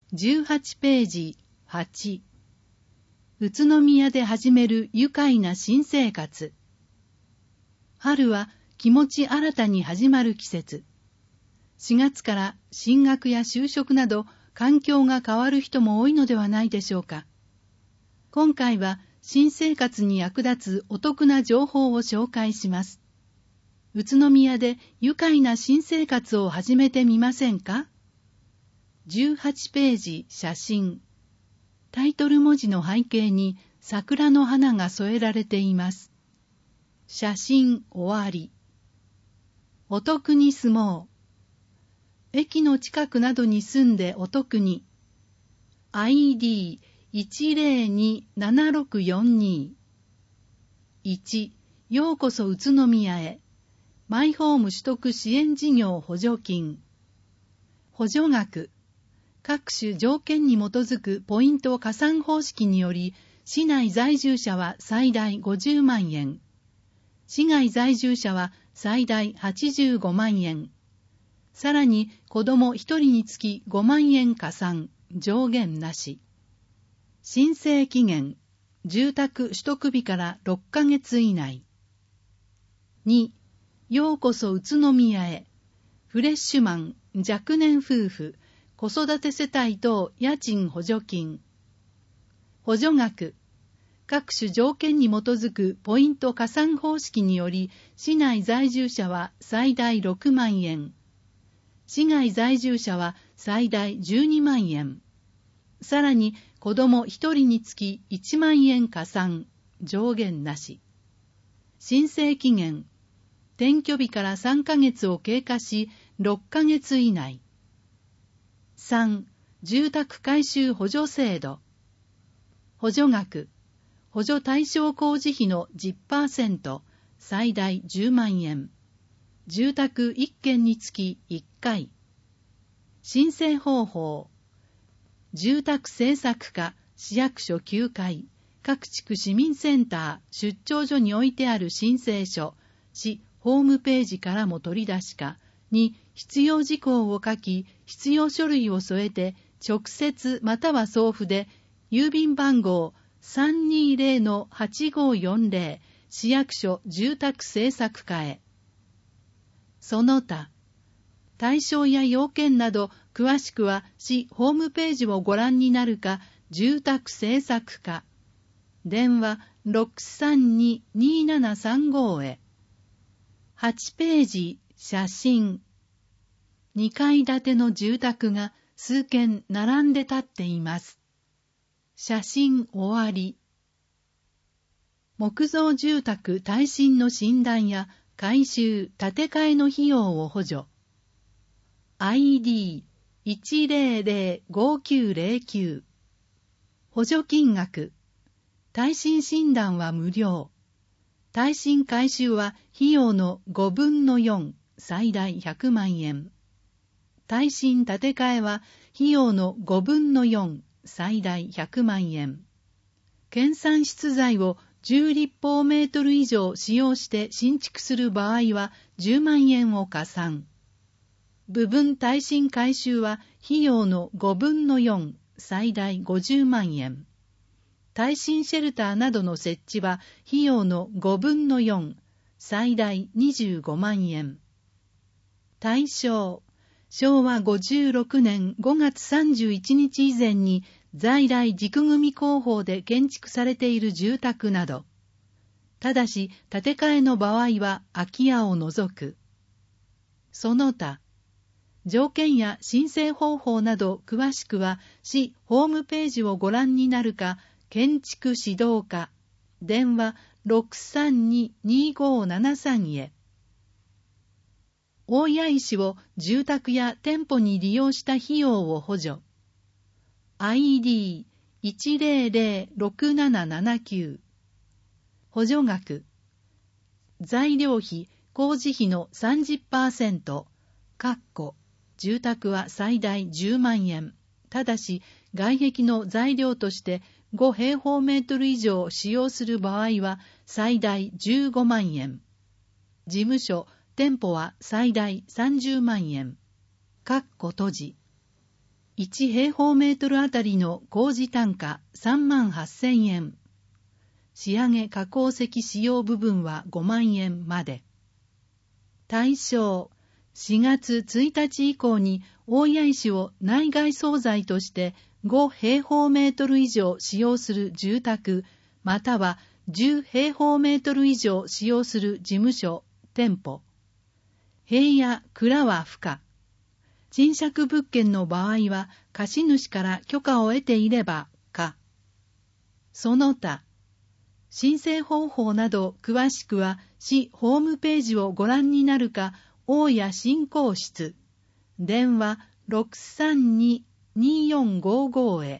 18ページ8。宇都宮で始める愉快な新生活。春は気持ち新たに始まる季節。4月から進学や就職など環境が変わる人も多いのではないでしょうか。今回は新生活に役立つお得な情報を紹介します。宇都宮で愉快な新生活を始めてみませんか？ 18 ページ写真。タイトル文字の背景に桜の花が添えられています。写真終わり。お得に住もう。駅の近くなどに住んでお得に。ID1027642。1. ようこそ宇都宮へ。マイホーム取得支援事業補助金。補助額。各種条件に基づくポイント加算方式により、市内在住者は最大50万円。市外在住者は最大85万円。さらに子供1人につき5万円加算、上限なし。申請期限、住宅取得日から6ヶ月以内。2. ようこそ宇都宮へ。フレッシュマン、若年夫婦、子育て世帯等家賃補助金。補助額。各種条件に基づくポイント加算方式により、市内在住者は最大6万円。市外在住者は最大12万円。さらに子供1人につき1万円加算、上限なし。申請期限。転居日から3ヶ月を経過し、6ヶ月以内。3. 住宅改修補助制度。補助額。補助対象工事費の 10%、最大10万円。住宅1軒につき1回。申請方法。住宅政策課、市役所9階、各地区市民センター、出張所に置いてある申請書、市ホームページからも取り出しかに必要事項を書き、必要書類を添えて、直接または送付で、郵便番号 320-8540 市役所住宅政策課へ。その他、対象や要件など詳しくは市ホームページをご覧になるか、住宅政策課。電話 632-2735 へ。8ページ写真。2階建ての住宅が数軒並んで立っています。写真終わり。木造住宅耐震の診断や改修、建て替えの費用を補助。ID1005909。補助金額。耐震診断は無料。耐震改修は費用の5分の4、最大100万円。耐震建て替えは費用の5分の4、最大100万円。県産資材を10立方メートル以上使用して新築する場合は10万円を加算。部分耐震改修は費用の5分の4、最大50万円。耐震シェルターなどの設置は費用の5分の4、最大25万円。対象、昭和56年5月31日以前に在来軸組工法で建築されている住宅など、ただし建て替えの場合は空き家を除く。その他、条件や申請方法など詳しくは市ホームページをご覧になるか、建築指導課、電話 632-2573 へ。大谷石を住宅や店舗に利用した費用を補助。ID1006779。補助額。材料費、工事費の 30%、住宅は最大10万円。ただし、外壁の材料として5平方メートル以上使用する場合は最大15万円。事務所、店舗は最大30万円。閉じ。 1平方メートルあたりの工事単価38,000円。仕上げ加工石使用部分は5万円まで。対象、4月1日以降に大谷石を内外装材として5平方メートル以上使用する住宅、または10平方メートル以上使用する事務所、店舗。塀や蔵は不可。賃借物件の場合は貸主から許可を得ていれば可。その他、申請方法など詳しくは市ホームページをご覧になるか、大谷振興室、電話 632-2455 へ。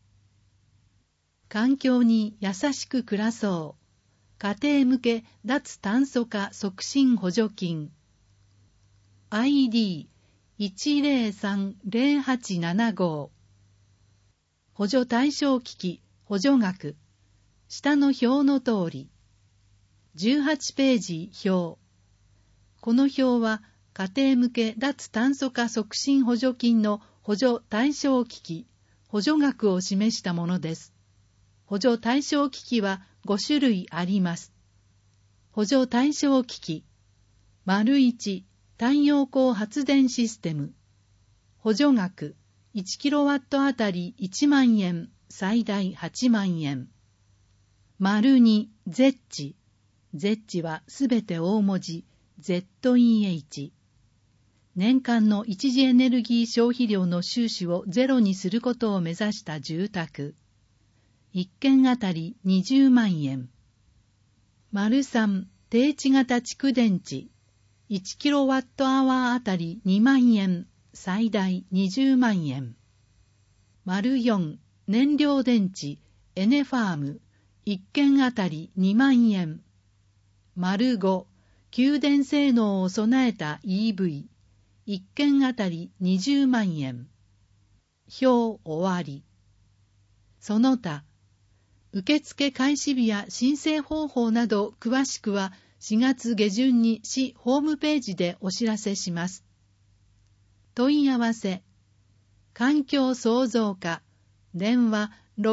環境に優しく暮らそう。家庭向け脱炭素化促進補助金。ID1030875。補助対象機器、補助額。下の表の通り。18ページ表。この表は家庭向け脱炭素化促進補助金の補助対象機器、補助額を示したものです。補助対象機器は5種類あります。補助対象機器。1、太陽光発電システム。補助額、1キロワットあたり1万円、最大8万円。2、ゼッチ。ゼッチはすべて大文字、ZEH。年間の一次エネルギー消費量の収支をゼロにすることを目指した住宅。1軒あたり20万円。3、低地型蓄電池。1キロワットアワーあたり2万円、最大20万円。4、燃料電池、エネファーム。1軒あたり2万円。5、給電性能を備えた EV。1軒あたり20万円。表終わり。その他、受付開始日や申請方法など詳しくは4月下旬に市ホームページでお知らせします。問い合わせ。環境創造課。電話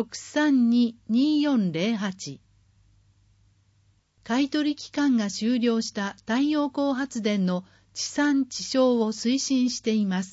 632-2408。買取期間が終了した太陽光発電の地産地消を推進しています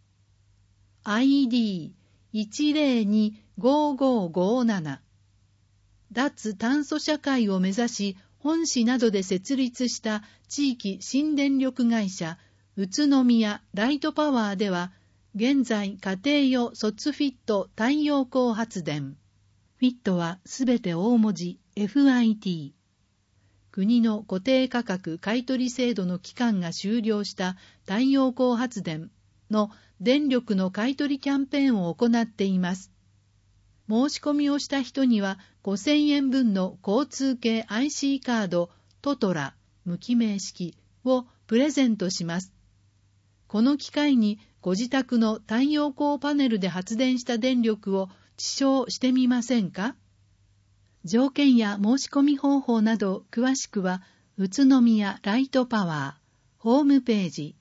。ID1025557。脱炭素社会を目指し、本市などで設立した地域新電力会社宇都宮ライトパワーでは、現在家庭用卒フィット太陽光発電。フィットはすべて大文字 FIT。国の固定価格買取制度の期間が終了した太陽光発電の電力の買取キャンペーンを行っています。申し込みをした人には5000円分の交通系 IC カードトトラ無記名式をプレゼントします。この機会にご自宅の太陽光パネルで発電した電力を地消してみませんか？条件や申し込み方法など詳しくは宇都宮ライトパワーホームページ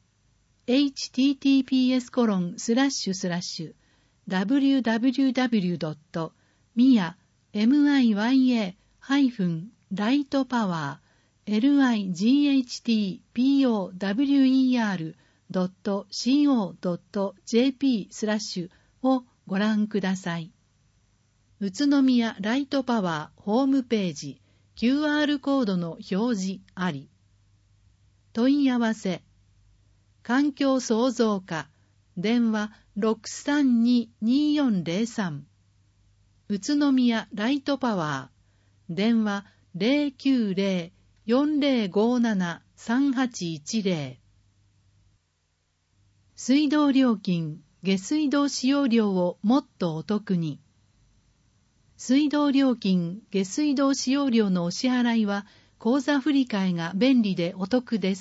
https://www.mia-lightpower.co.jp/ をご覧ください。宇都宮ライトパワーホームページ QR コードの表示あり。問い合わせ。環境創造課電話 632-2403。宇都宮ライトパワー電話 090-4057-3810。水道料金、下水道使用料をもっとお得に。水道料金、下水道使用料のお支払いは口座振替が便利でお得です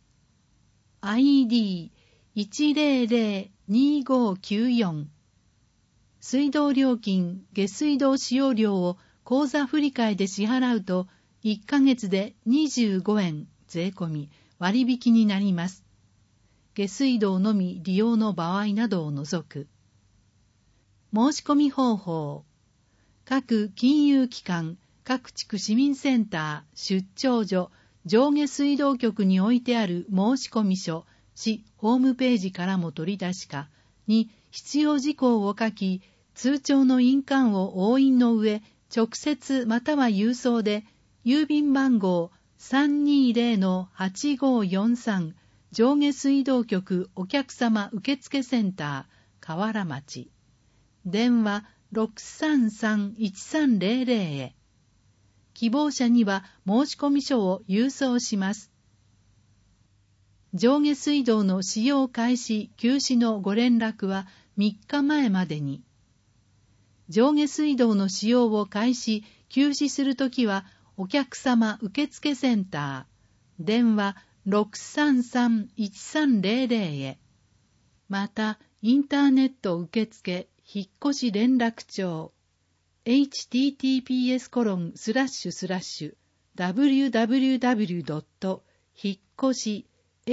。ID1002594。水道料金、下水道使用料を口座振替で支払うと1ヶ月で25円税込み割引になります。下水道のみ利用の場合などを除く。 申し込み方法。各金融機関、各地区市民センター、出張所、上下水道局に置いてある申込書、市ホームページからも取り出しかに必要事項を書き、通帳の印鑑を押印の上、直接または郵送で、郵便番号 320-8543 上下水道局お客様受付センター河原町、電話 633-1300 へ。希望者には申込書を郵送します。上下水道の使用開始・休止のご連絡は3日前までに。上下水道の使用を開始・休止するときは、お客様受付センター、電話 633-1300 へ。また、インターネット受付、引越し連絡帳、https://www. 引越し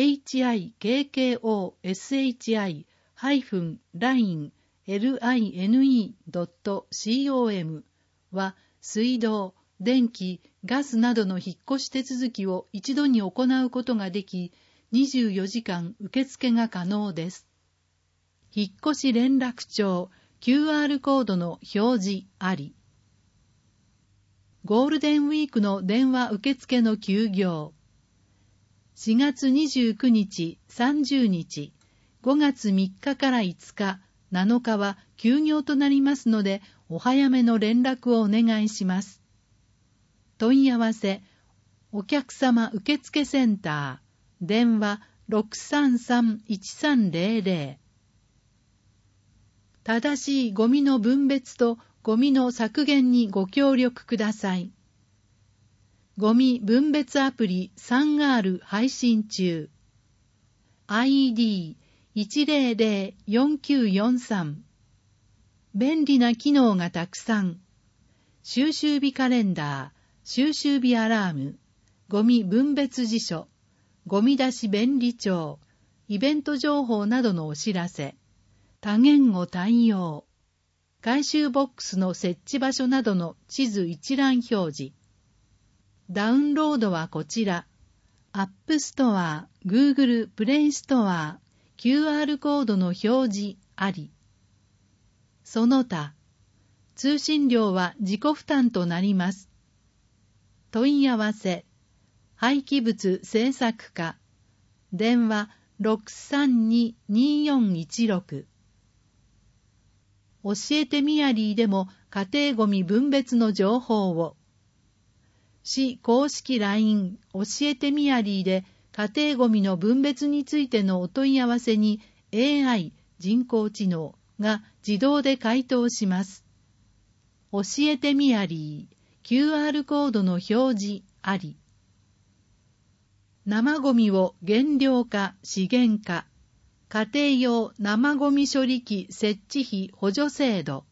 hikkoshi-line.com は、水道、電気、ガスなどの引っ越し手続きを一度に行うことができ、24時間受付が可能です。引っ越し連絡帳 QR コードの表示あり。ゴールデンウィークの電話受付の休業。4月29日、30日、5月3日から5日、7日は休業となりますので、お早めの連絡をお願いします。問い合わせ、お客様受付センター、電話 633-1300。正しいゴミの分別とゴミの削減にご協力ください。ゴミ分別アプリ 3R 配信中。ID1004943。便利な機能がたくさん。収集日カレンダー、収集日アラーム、ゴミ分別辞書、ゴミ出し便利帳、イベント情報などのお知らせ、多言語対応、回収ボックスの設置場所などの地図一覧表示。ダウンロードはこちら。アップストア、Google プレイストア、QR コードの表示あり。その他、通信料は自己負担となります。問い合わせ、廃棄物製作課、電話 632-2416。教えてミヤリーでも家庭ゴミ分別の情報を。市公式 LINE 教えてミヤリーで家庭ゴミの分別についてのお問い合わせに AI 人工知能が自動で回答します。教えてミヤリー QR コードの表示あり。生ゴミを減量化資源化、家庭用生ゴミ処理機設置費補助制度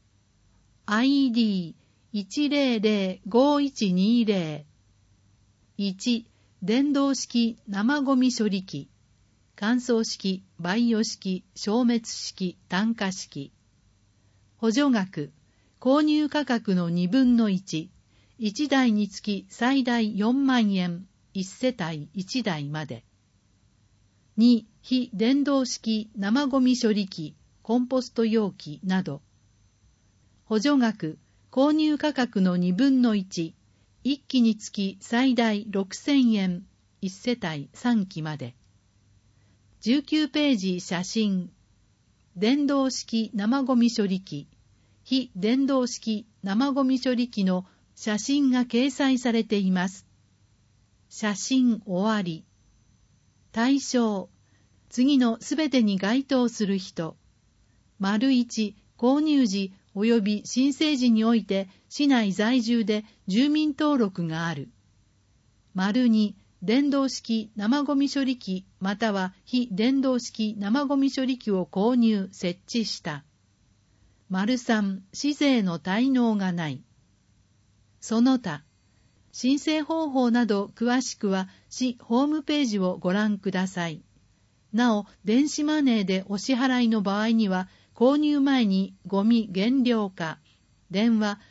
ID1005120 1. 電動式生ゴミ処理機、乾燥式、バイオ式、消滅式、炭化式。補助額、購入価格の2分の1、1台につき最大4万円、1世帯1台まで。2. 非電動式生ゴミ処理機、コンポスト容器など。補助額、購入価格の2分の1、1機につき最大6000円、1世帯3機まで。19ページ写真。電動式生ゴミ処理機、非電動式生ゴミ処理機の写真が掲載されています。写真終わり。対象、次のすべてに該当する人。1、購入時及び申請時において市内在住で住民登録がある。2、電動式生ゴミ処理機または非電動式生ゴミ処理機を購入・設置した。3、市税の滞納がない。その他、申請方法など詳しくは市ホームページをご覧ください。なお、電子マネーでお支払いの場合には、 購入前にゴミ減量化。電話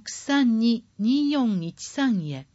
632-2413 へ。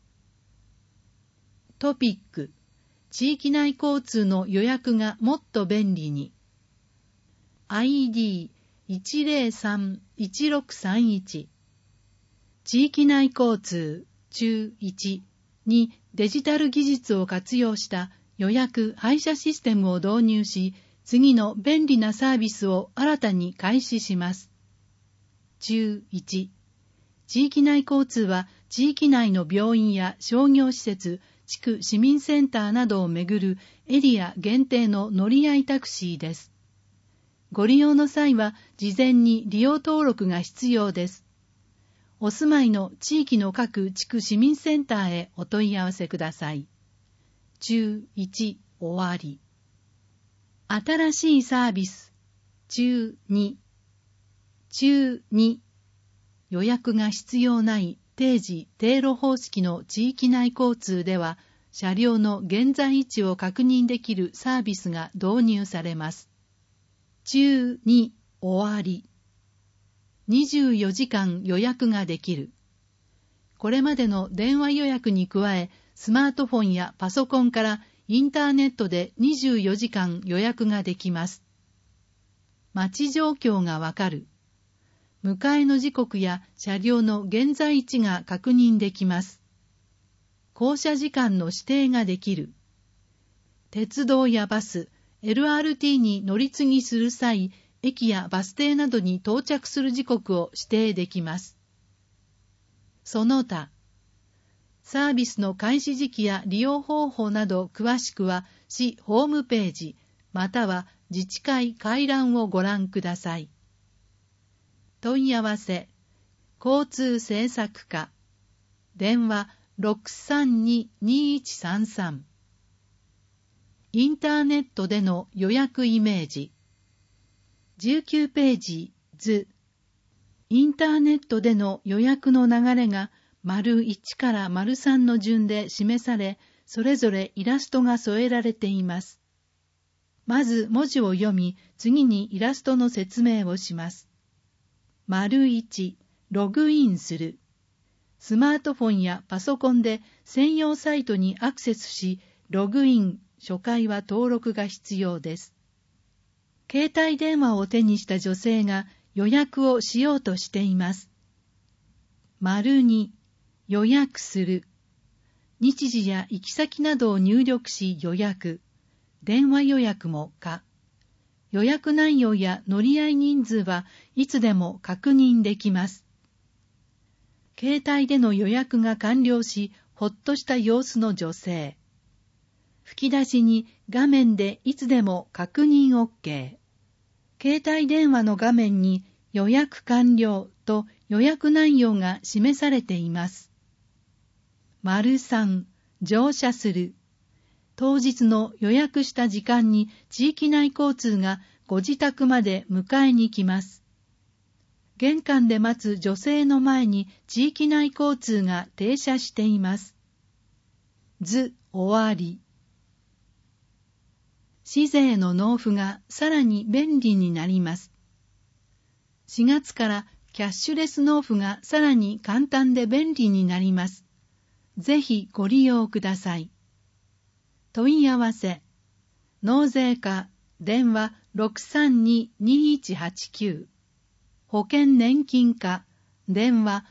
トピック。地域内交通の予約がもっと便利に。ID103-1631。地域内交通中1にデジタル技術を活用した予約配車システムを導入し、次の便利なサービスを新たに開始します。中1、地域内交通は地域内の病院や商業施設、地区市民センターなどをめぐるエリア限定の乗り合いタクシーです。ご利用の際は事前に利用登録が必要です。お住まいの地域の各地区市民センターへお問い合わせください。中1終わり。新しいサービス。中2。中2。予約が必要ない定時定路方式の地域内交通では、車両の現在位置を確認できるサービスが導入されます。中2終わり。24時間予約ができる。これまでの電話予約に加え、スマートフォンやパソコンからインターネットで24時間予約ができます。待ち状況がわかる。迎えの時刻や車両の現在位置が確認できます。降車時間の指定ができる。鉄道やバス、LRT に乗り継ぎする際、駅やバス停などに到着する時刻を指定できます。その他、サービスの開始時期や利用方法など詳しくは市ホームページまたは自治会回覧をご覧ください。問い合わせ、交通政策課、電話 632-2133。インターネットでの予約イメージ。19ページ図。インターネットでの予約の流れが丸1から丸3の順で示され、それぞれイラストが添えられています。まず文字を読み、次にイラストの説明をします。丸1、ログインする。スマートフォンやパソコンで専用サイトにアクセスし、ログイン、初回は登録が必要です。携帯電話を手にした女性が予約をしようとしています。丸2、予約する。日時や行き先などを入力し予約。電話予約も可。予約内容や乗り合い人数はいつでも確認できます。携帯での予約が完了し、ほっとした様子の女性。吹き出しに画面でいつでも確認 OK。携帯電話の画面に予約完了と予約内容が示されています。丸3、乗車する。当日の予約した時間に地域内交通がご自宅まで迎えに来ます。玄関で待つ女性の前に地域内交通が停車しています。図終わり。市税の納付がさらに便利になります。4月からキャッシュレス納付がさらに簡単で便利になります。ぜひご利用ください。問い合わせ、納税課、電話 632-2189。保険年金課、電話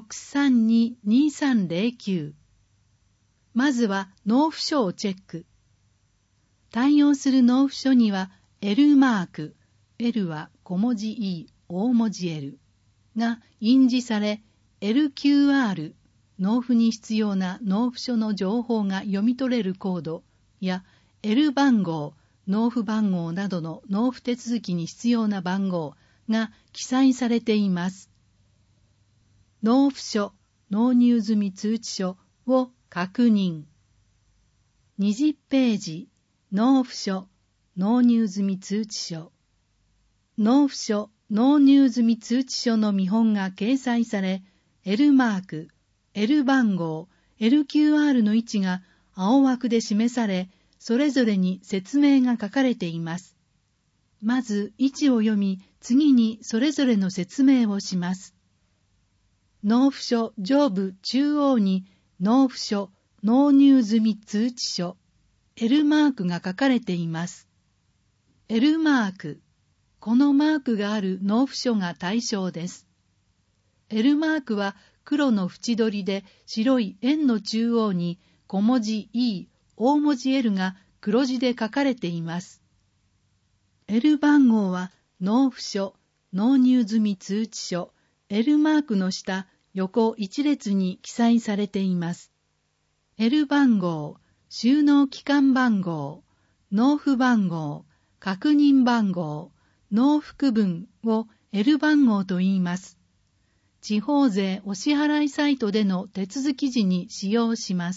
632-2309。まずは納付書をチェック。対応する納付書には L マーク、L は小文字 E、大文字 L が印字され、LQR、納付に必要な納付書の情報が読み取れるコードや L 番号、納付番号などの納付手続きに必要な番号が記載されています。納付書、納入済み通知書を確認。20ページ、納付書、納入済み通知書。納付書、納入済み通知書の見本が掲載され、L マーク、L 番号、LQR の位置が青枠で示され、それぞれに説明が書かれています。まず位置を読み、 次にそれぞれの説明をします。納付書上部中央に納付書納入済み通知書 L マークが書かれています。L マーク、このマークがある納付書が対象です。L マークは黒の縁取りで白い円の中央に小文字 E、大文字 L が黒字で書かれています。L 番号は納付書、納入済み通知書、L マークの下、横一列に記載されています。L 番号、収納期間番号、納付番号、確認番号、納付分を L 番号と言います。地方税お支払いサイトでの手続き時に使用します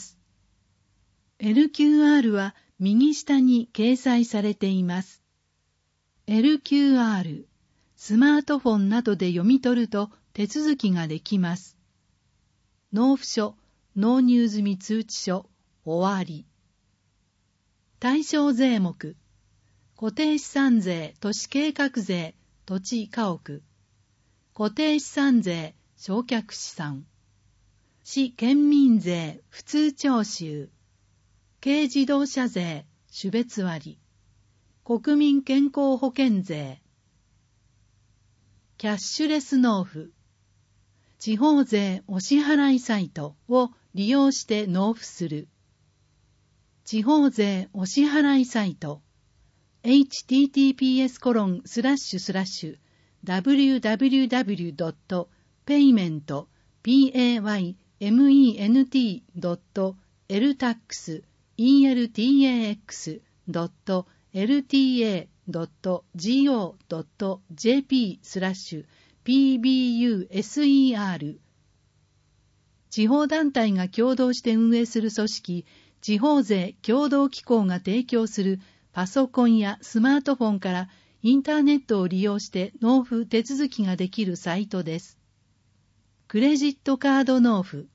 。LQR は右下に掲載されています。LQR、スマートフォンなどで読み取ると手続きができます。納付書、納入済み通知書、終わり。対象税目、固定資産税、都市計画税、土地家屋。固定資産税、償却資産。市県民税、普通徴収。軽自動車税、種別割。国民健康保険税。キャッシュレス納付。地方税お支払いサイトを利用して納付する。地方税お支払いサイト。www.payment.payment.ltax.pment.ltax.jp/pbuser 地方団体が共同して運営する組織、地方税協同機構が提供するパソコンやスマートフォンからインターネットを利用して納付手続きができるサイトです。クレジットカード納付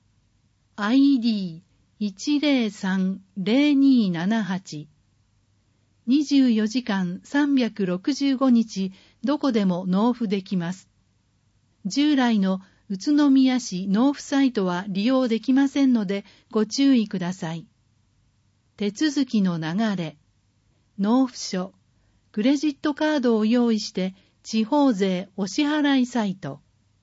ID103-0278 24時間365日どこでも納付できます。従来の宇都宮市納付サイトは利用できませんのでご注意ください。手続きの流れ、納付書、クレジットカードを用意して地方税お支払いサイト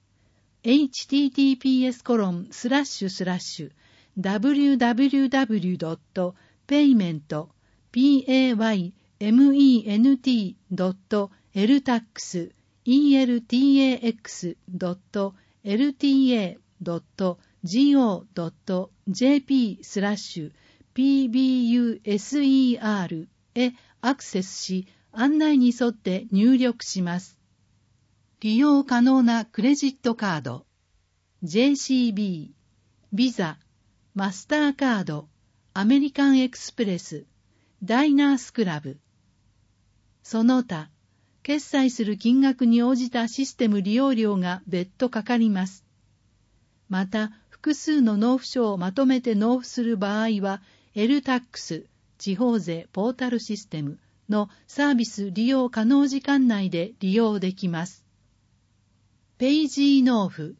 www.payment.payment.ltax.pment.go.jp/pbuser へアクセスし、案内に沿って入力します。利用可能なクレジットカード、JCB、ビザ、マスターカード、アメリカンエクスプレス、ダイナースクラブ。その他、決済する金額に応じたシステム利用料が別途かかります。また、複数の納付書をまとめて納付する場合は、LTAX、地方税ポータルシステムのサービス利用可能時間内で利用できます。ペイジー納付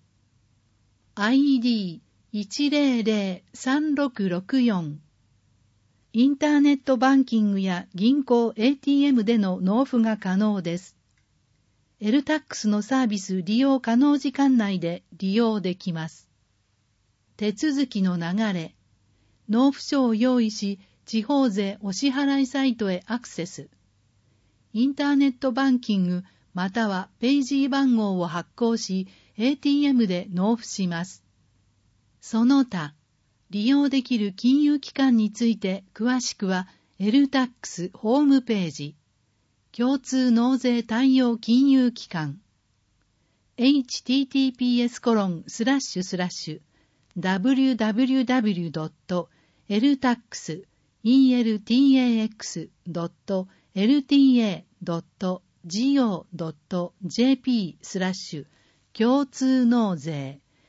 ID1003664 インターネットバンキングや銀行 ATM での納付が可能です。LTAX のサービス利用可能時間内で利用できます。手続きの流れ、納付書を用意し、地方税お支払いサイトへアクセス。インターネットバンキングまたはペイジー番号を発行し、ATM で納付します。その他、利用できる金融機関について詳しくは LTAX ホームページ、共通納税対応金融機関、https://www.eltax.eltax.go.jp/ 共通納税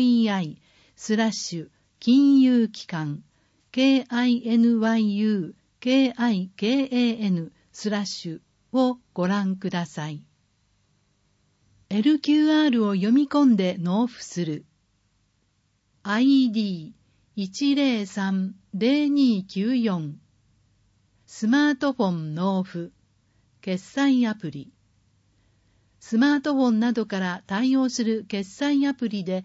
KYOUTSUUNOUZEI/ 金融機関 KINYU KIKAN/ をご覧ください。LQR を読み込んで納付する。ID103-0294 スマートフォン納付決済アプリ。スマートフォンなどから対応する決済アプリで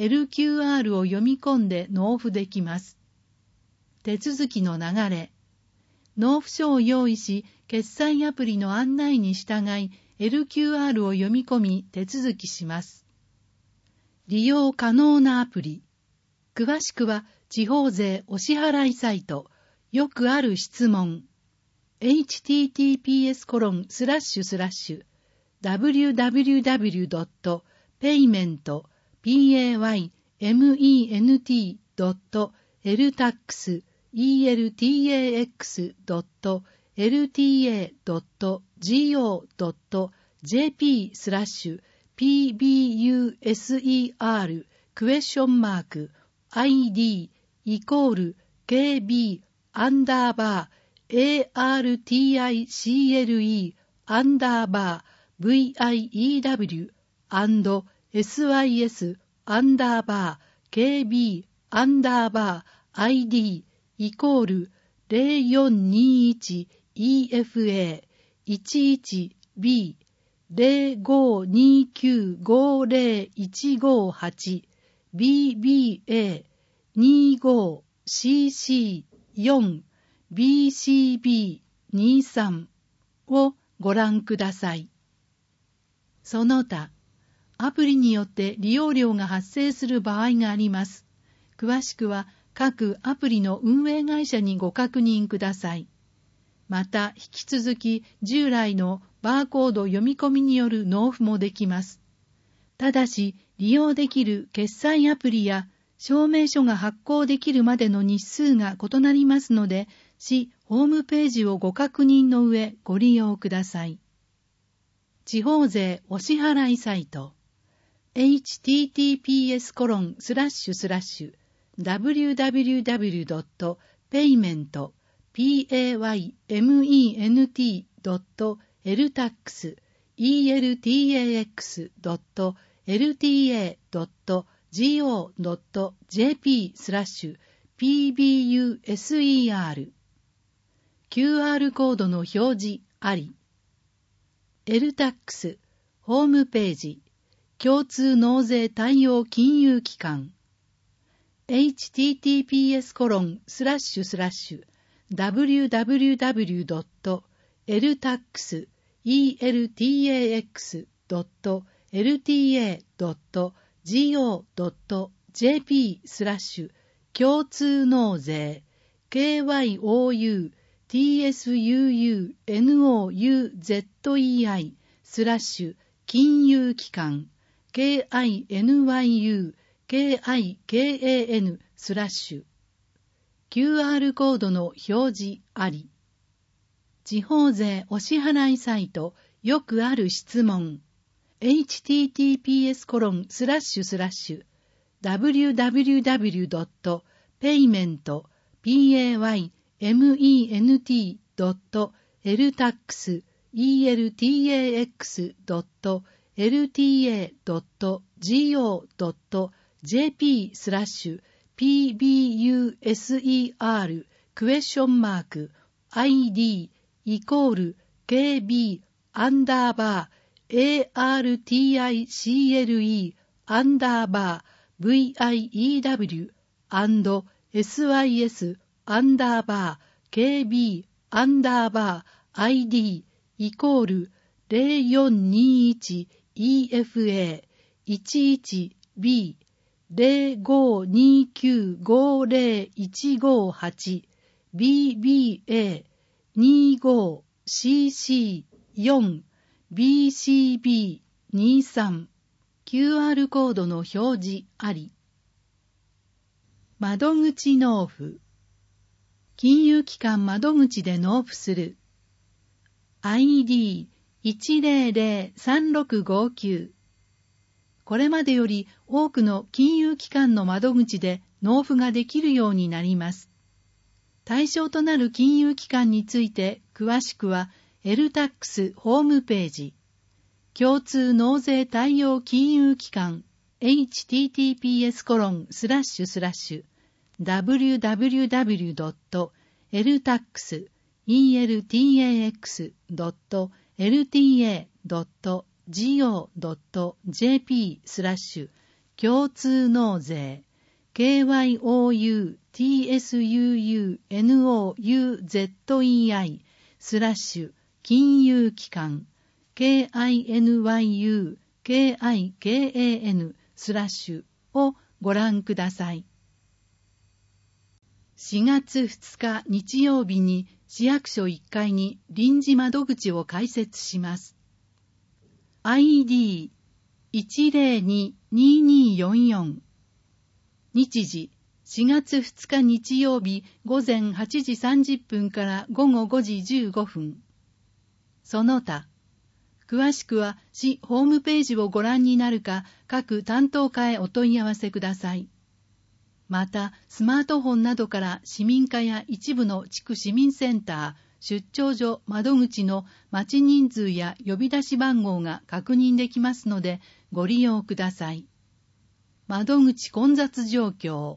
LQR を読み込んで納付できます。手続きの流れ。納付書を用意し、決済アプリの案内に従い、LQR を読み込み手続きします。利用可能なアプリ。詳しくは、地方税お支払いサイト、よくある質問。BBA25CC4BCB23 をご覧ください。その他、アプリによって利用料が発生する場合があります。詳しくは各アプリの運営会社にご確認ください。また、引き続き従来のバーコード読み込みによる納付もできます。ただし、利用できる決済アプリや証明書が発行できるまでの日数が異なりますので、市ホームページをご確認の上ご利用ください。地方税お支払いサイト www.payment.eltax.eltax.go.jp/pbuser QR コードの表示あり。eltax ホームページ共通納税対応金融機関 www.eltax.eltax.go.jp/ 共通納税 KYOUTSUUNOUZEI/ 金融機関 KINYUKIKAN/ QR コードの表示あり。地方税お支払いサイトよくある質問 BBA25CC4BCB23 QR コードの表示あり。窓口納付金融機関窓口で納付する ID1003659 これまでより多くの金融機関の窓口で納付ができるようになります。 対象となる金融機関について詳しくは、LTAX ホームページ、共通納税対応金融機関、https://www.eltax.eltax.go.jp/ 共通納税KYOUTSUNOUZEI/ 金融機関KINYUKIKAN/ をご覧ください。4月2日日曜日に市役所1階に臨時窓口を開設します。ID1022244 日時4月2日日曜日午前8時30分から午後5時15分。その他、詳しくは市ホームページをご覧になるか各担当課へお問い合わせください。また、スマートフォンなどから市民課や一部の地区市民センター、出張所、窓口の待ち人数や呼び出し番号が確認できますのでご利用ください。窓口混雑状況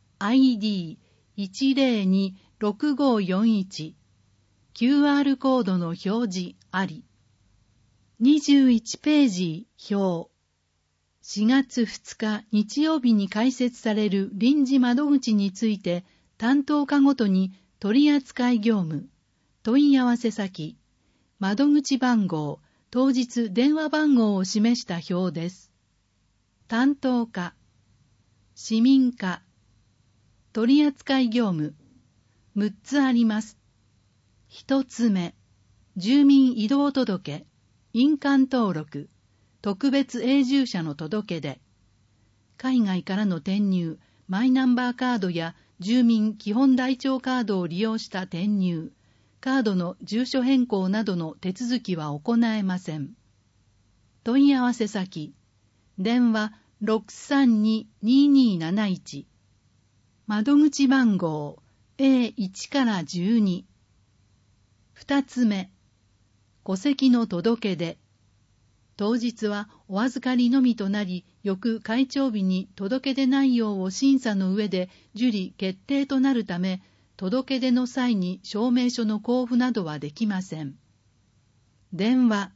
ID1026541 QR コードの表示あり。21ページ表。4月2日日曜日に開設される臨時窓口について担当課ごとに取扱業務、問い合わせ先、窓口番号、当日電話番号を示した表です。担当課、市民課、取扱業務、6つあります。1つ目、住民移動届、印鑑登録、特別永住者の届け出、海外からの転入、マイナンバーカードや住民基本台帳カードを利用した転入、カードの住所変更などの手続きは行えません。問い合わせ先、電話 632-2271、窓口番号 A1 から12。2つ目、戸籍の届け出。当日はお預かりのみとなり、翌開帳日に届け出内容を審査の上で受理決定となるため、届け出の際に証明書の交付などはできません。電話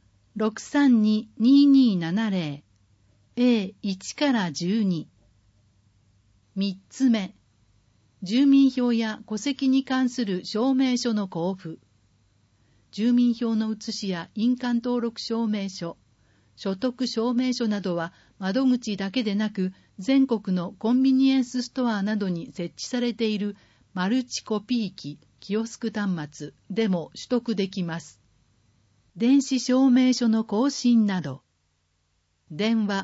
632-2270 A1 から12。3つ目、住民票や戸籍に関する証明書の交付。住民票の写しや印鑑登録証明書、所得証明書などは窓口だけでなく全国のコンビニエンスストアなどに設置されているマルチコピー機、キオスク端末でも取得できます。電子証明書の更新など。電話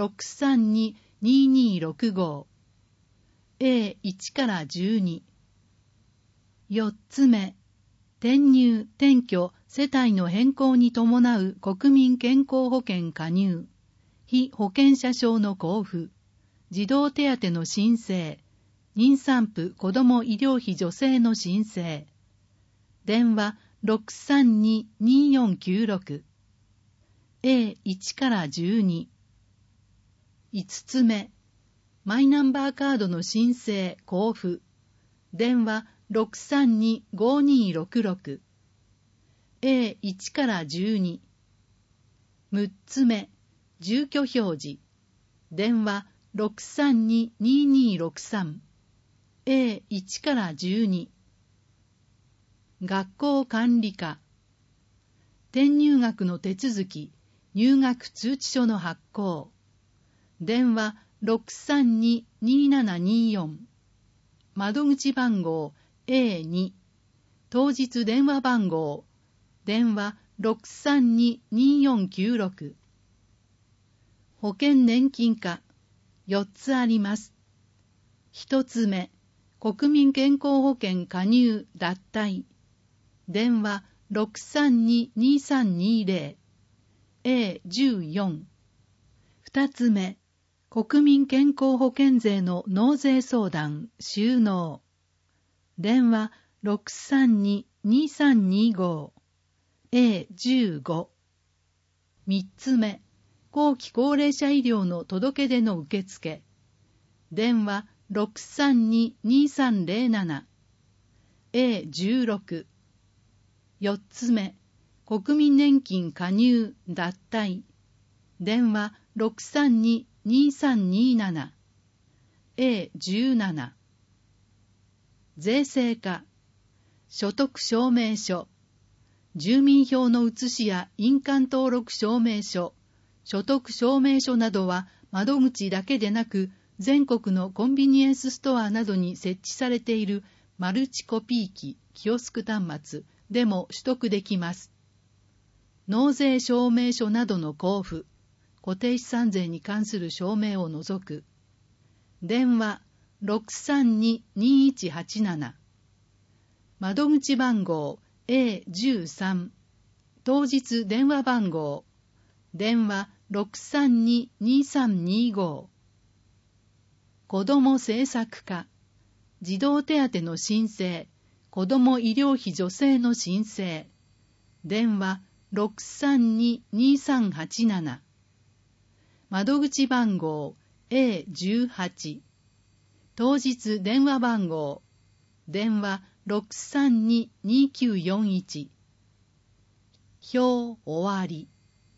632-2265 A1 から12。4つ目、転入・転居・世帯の変更に伴う国民健康保険加入、被保険者証の交付、児童手当の申請、妊産婦子ども医療費助成の申請。電話 632-2496 A1 から12。5つ目、マイナンバーカードの申請・交付。電話 632-5266 A1 から12。6つ目、住居表示。電話 632-2263 A1 から12。学校管理課。転入学の手続き、入学通知書の発行。電話 632-2724。窓口番号 A2。当日電話番号。電話 632-2496。保険年金課。4つあります。1つ目、国民健康保険加入脱退。電話 632-2320 A14。2つ目、国民健康保険税の納税相談収納。電話 632-2325 A15。3つ目、後期高齢者医療の届け出の受付。電話632-2307 A16。4つ目、国民年金加入脱退。電話632-2327 A17。税制課、所得証明書、住民票の写しや印鑑登録証明書、所得証明書などは窓口だけでなく、全国のコンビニエンスストアなどに設置されているマルチコピー機、キオスク端末でも取得できます。納税証明書などの交付、固定資産税に関する証明を除く。電話632-2187。窓口番号 A13。当日電話番号。電話632-2325。子ども政策課。児童手当の申請。子ども医療費助成の申請。電話632-2387。窓口番号 A18。当日電話番号。電話632-2941。表終わり。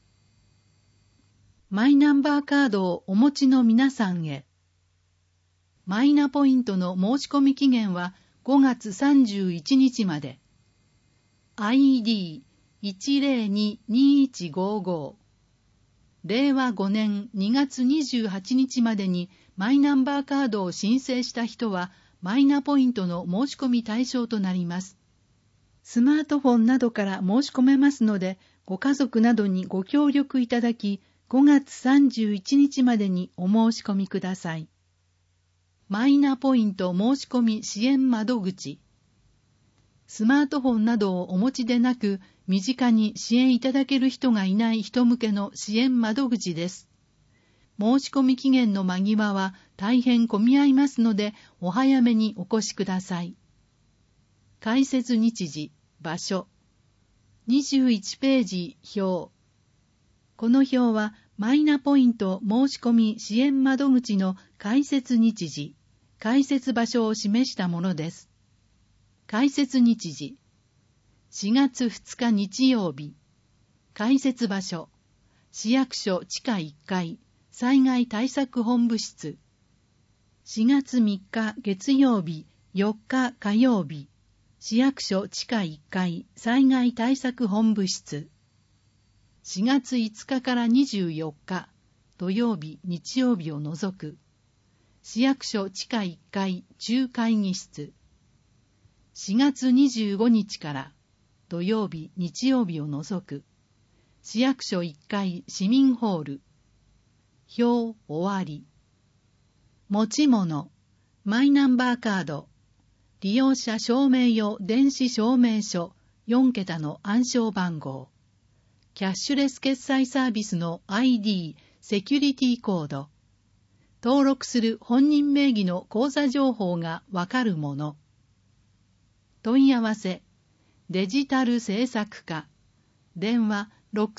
マイナンバーカードをお持ちの皆さんへ。マイナポイントの申し込み期限は5月31日まで。ID102-2155。令和5年2月28日までにマイナンバーカードを申請した人はマイナポイントの申し込み対象となります。スマートフォンなどから申し込めますので、ご家族などにご協力いただき、5月31日までにお申し込みください。マイナポイント申し込み支援窓口。スマートフォンなどをお持ちでなく、身近に支援いただける人がいない人向けの支援窓口です。申し込み期限の間際は大変混み合いますので、お早めにお越しください。開設日時、場所。21ページ表。この表はマイナポイント申し込み支援窓口の開設日時、開設場所を示したものです。開設日時。4月2日日曜日。開設場所。市役所地下1階。災害対策本部室。4月3日月曜日、4日火曜日。市役所地下1階災害対策本部室。4月5日から24日土曜日、日曜日を除く。市役所地下1階中会議室。4月25日から土曜日、日曜日を除く。市役所1階市民ホール。表終わり。持ち物、マイナンバーカード、利用者証明用電子証明書4桁の暗証番号、キャッシュレス決済サービスの ID セキュリティコード、登録する本人名義の口座情報がわかるもの。問い合わせ、デジタル政策課、電話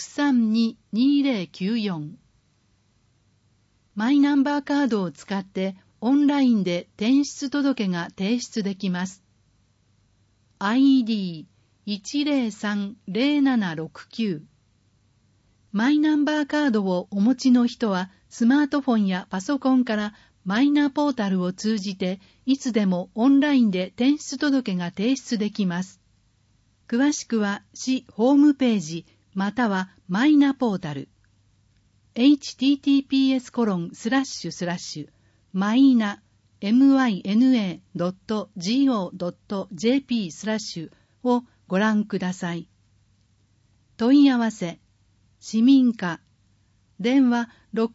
632-2094。マイナンバーカードを使ってオンラインで転出届が提出できます。ID1030769。マイナンバーカードをお持ちの人はスマートフォンやパソコンからマイナポータルを通じていつでもオンラインで転出届が提出できます。詳しくは市ホームページまたはマイナポータル。https://myna.go.jp/ をご覧ください。問い合わせ、市民課、電話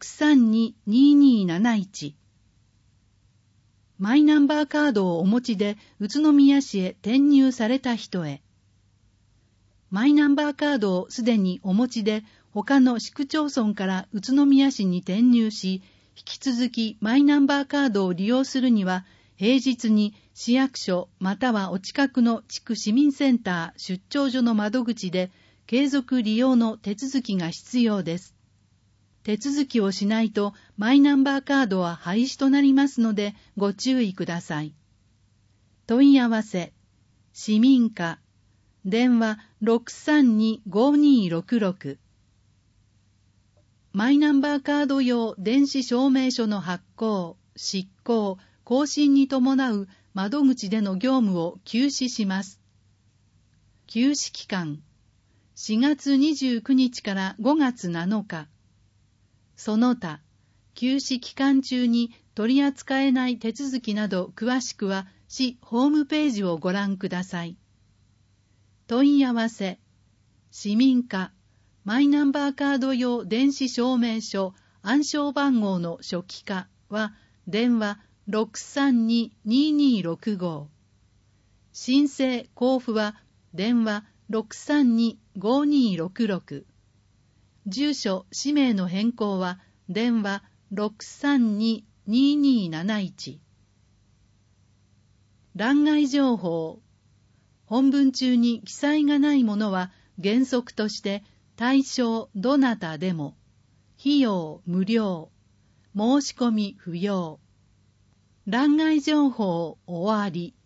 632-2271。マイナンバーカードをお持ちで宇都宮市へ転入された人へ。マイナンバーカードをすでにお持ちで他の市区町村から宇都宮市に転入し、引き続きマイナンバーカードを利用するには、平日に市役所またはお近くの地区市民センター出張所の窓口で継続利用の手続きが必要です。手続きをしないとマイナンバーカードは廃止となりますのでご注意ください。問い合わせ、市民課、電話 632-5266。マイナンバーカード用電子証明書の発行、執行、更新に伴う窓口での業務を休止します。休止期間、4月29日から5月7日。その他、休止期間中に取り扱えない手続きなど詳しくは市ホームページをご覧ください。問い合わせ、市民課、マイナンバーカード用電子証明書暗証番号の初期化は電話 632-2265。申請交付は電話 632-5266。住所・氏名の変更は電話 632-2271。欄外情報。本文中に記載がないものは原則として対象どなたでも、費用無料、申し込み不要。欄外情報終わり。